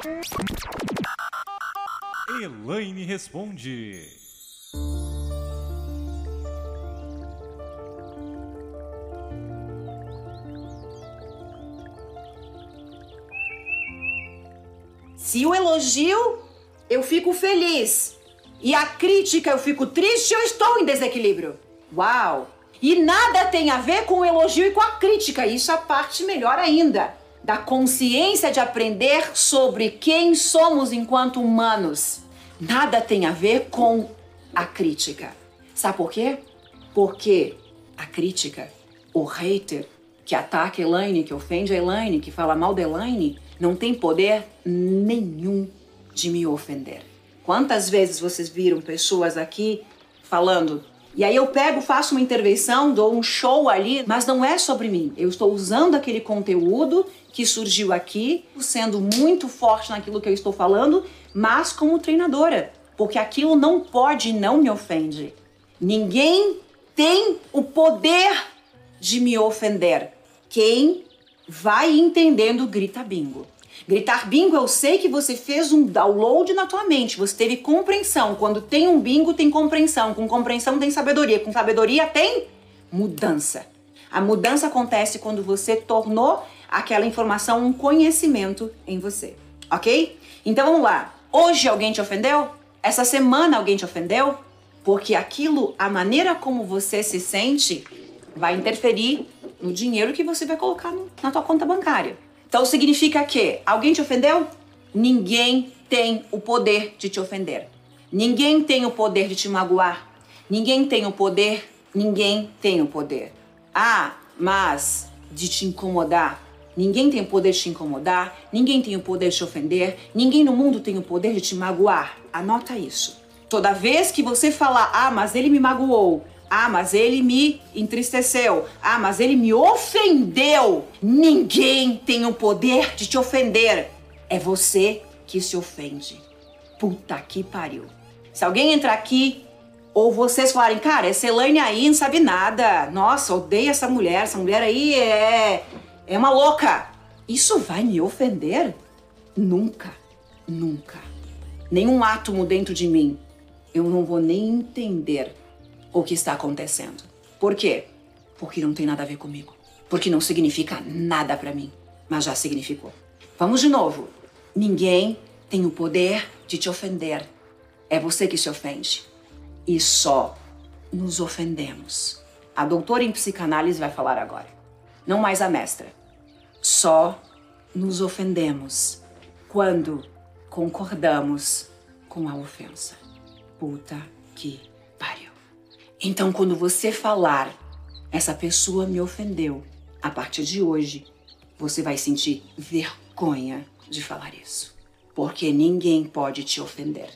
Elaine responde. Se o elogio, eu fico feliz. E a crítica, eu fico triste, eu estou em desequilíbrio. Uau! E nada tem a ver com o elogio e com a crítica. Isso é a parte melhor ainda. Da consciência de aprender sobre quem somos enquanto humanos. Nada tem a ver com a crítica. Sabe por quê? Porque a crítica, o hater, que ataca a Elaine, que ofende a Elaine, que fala mal da Elaine, não tem poder nenhum de me ofender. Quantas vezes vocês viram pessoas aqui falando, e aí eu pego, faço uma intervenção, dou um show ali, mas não é sobre mim. Eu estou usando aquele conteúdo que surgiu aqui, sendo muito forte naquilo que eu estou falando, mas como treinadora, porque aquilo não pode e não me ofende. Ninguém tem o poder de me ofender. Quem vai entendendo grita bingo. Gritar bingo, eu sei que você fez um download na tua mente, você teve compreensão. Quando tem um bingo, tem compreensão. Com compreensão tem sabedoria. Com sabedoria tem mudança. A mudança acontece quando você tornou aquela informação um conhecimento em você, ok? Então vamos lá. Hoje alguém te ofendeu? Essa semana alguém te ofendeu? Porque aquilo, a maneira como você se sente, vai interferir no dinheiro que você vai colocar na tua conta bancária. Então significa que alguém te ofendeu? Ninguém tem o poder de te ofender. Ninguém tem o poder de te magoar. Ninguém tem o poder. Ah, mas de te incomodar. Ninguém tem o poder de te incomodar. Ninguém tem o poder de te ofender. Ninguém no mundo tem o poder de te magoar. Anota isso. Toda vez que você falar, ah, mas ele me magoou. Ah, mas ele me entristeceu. Ah, mas ele me ofendeu. Ninguém tem o poder de te ofender. É você que se ofende. Puta que pariu. Se alguém entrar aqui, ou vocês falarem, cara, essa Elaine aí não sabe nada. Nossa, odeio essa mulher. Essa mulher aí é uma louca. Isso vai me ofender? Nunca. Nunca. Nenhum átomo dentro de mim. Eu não vou nem entender o que está acontecendo. Por quê? Porque não tem nada a ver comigo. Porque não significa nada pra mim. Mas já significou. Vamos de novo. Ninguém tem o poder de te ofender. É você que se ofende. E só nos ofendemos. A doutora em psicanálise vai falar agora. Não mais a mestra. Só nos ofendemos quando concordamos com a ofensa. Puta que pariu. Então, quando você falar, essa pessoa me ofendeu, a partir de hoje, você vai sentir vergonha de falar isso. Porque ninguém pode te ofender.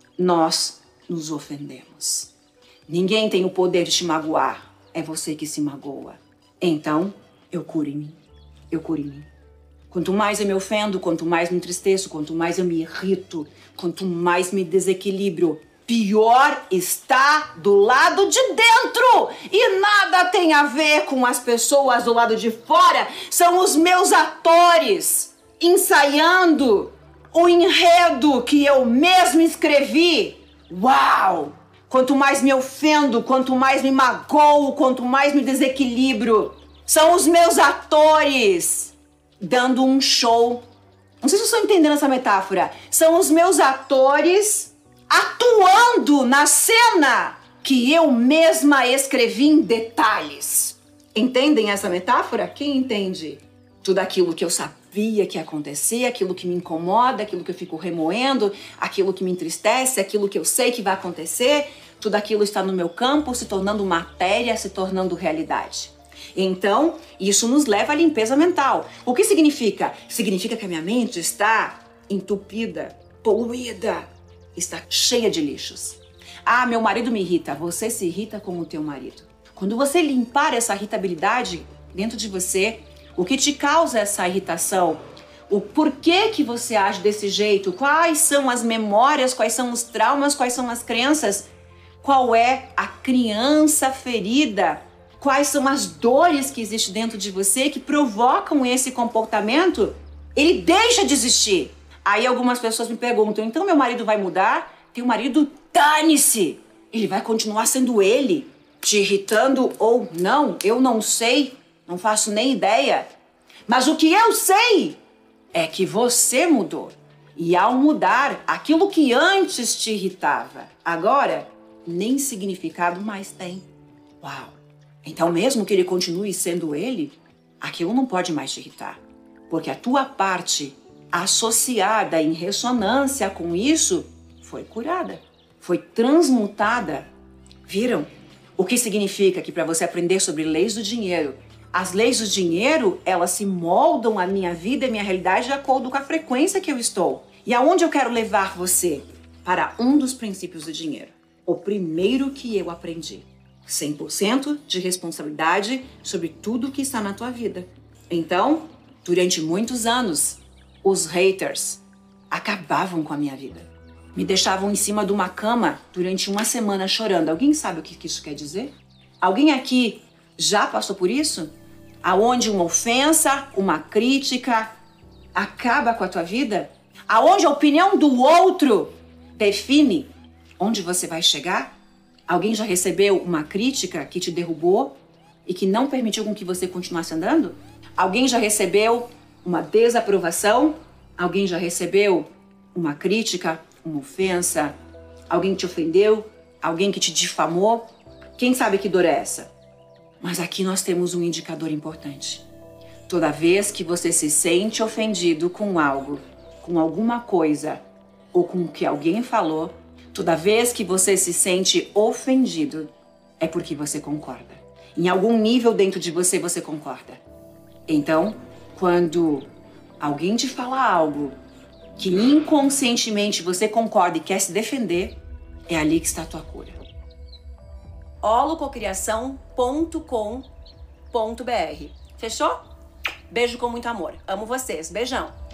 Nós nos ofendemos. Ninguém tem o poder de te magoar. É você que se magoa. Então, eu curo em mim. Eu curo em mim. Quanto mais eu me ofendo, quanto mais me entristeço, quanto mais eu me irrito, quanto mais me desequilibro, pior está do lado de dentro. E nada tem a ver com as pessoas do lado de fora. São os meus atores ensaiando o enredo que eu mesmo escrevi. Uau! Quanto mais me ofendo, quanto mais me magoo, quanto mais me desequilibro. São os meus atores dando um show. Não sei se vocês estão entendendo essa metáfora. São os meus atores atuando na cena que eu mesma escrevi em detalhes. Entendem essa metáfora? Quem entende? Tudo aquilo que eu sabia que ia acontecer, aquilo que me incomoda, aquilo que eu fico remoendo, aquilo que me entristece, aquilo que eu sei que vai acontecer, tudo aquilo está no meu campo, se tornando matéria, se tornando realidade. Então, isso nos leva à limpeza mental. O que significa? Significa que a minha mente está entupida, poluída, está cheia de lixos. Ah, meu marido me irrita. Você se irrita com o teu marido. Quando você limpar essa irritabilidade dentro de você, o que te causa essa irritação? O porquê que você age desse jeito? Quais são as memórias? Quais são os traumas? Quais são as crenças? Qual é a criança ferida? Quais são as dores que existem dentro de você que provocam esse comportamento? Ele deixa de existir. Aí algumas pessoas me perguntam, então meu marido vai mudar? Teu marido, dane-se! Ele vai continuar sendo ele, te irritando ou não, eu não sei, não faço nem ideia. Mas o que eu sei é que você mudou. E ao mudar, aquilo que antes te irritava, agora nem significado mais tem. Uau! Então mesmo que ele continue sendo ele, aquilo não pode mais te irritar. Porque a tua parte associada em ressonância com isso foi curada, foi transmutada. Viram? O que significa que para você aprender sobre leis do dinheiro, as leis do dinheiro, elas se moldam a minha vida e a minha realidade de acordo com a frequência que eu estou. E aonde eu quero levar você? Para um dos princípios do dinheiro. O primeiro que eu aprendi. 100% de responsabilidade sobre tudo que está na tua vida. Então, durante muitos anos, os haters acabavam com a minha vida. Me deixavam em cima de uma cama durante uma semana chorando. Alguém sabe o que isso quer dizer? Alguém aqui já passou por isso? Aonde uma ofensa, uma crítica acaba com a tua vida? Aonde a opinião do outro define onde você vai chegar? Alguém já recebeu uma crítica que te derrubou e que não permitiu com que você continuasse andando? Alguém já recebeu uma desaprovação? Alguém já recebeu uma crítica, uma ofensa? Alguém que te ofendeu? Alguém que te difamou? Quem sabe que dor é essa? Mas aqui nós temos um indicador importante. Toda vez que você se sente ofendido com algo, com alguma coisa ou com o que alguém falou, toda vez que você se sente ofendido, é porque você concorda. Em algum nível dentro de você, você concorda. Então, quando alguém te fala algo que inconscientemente você concorda e quer se defender, é ali que está a tua cura. holococriação.com.br. Fechou? Beijo com muito amor. Amo vocês. Beijão.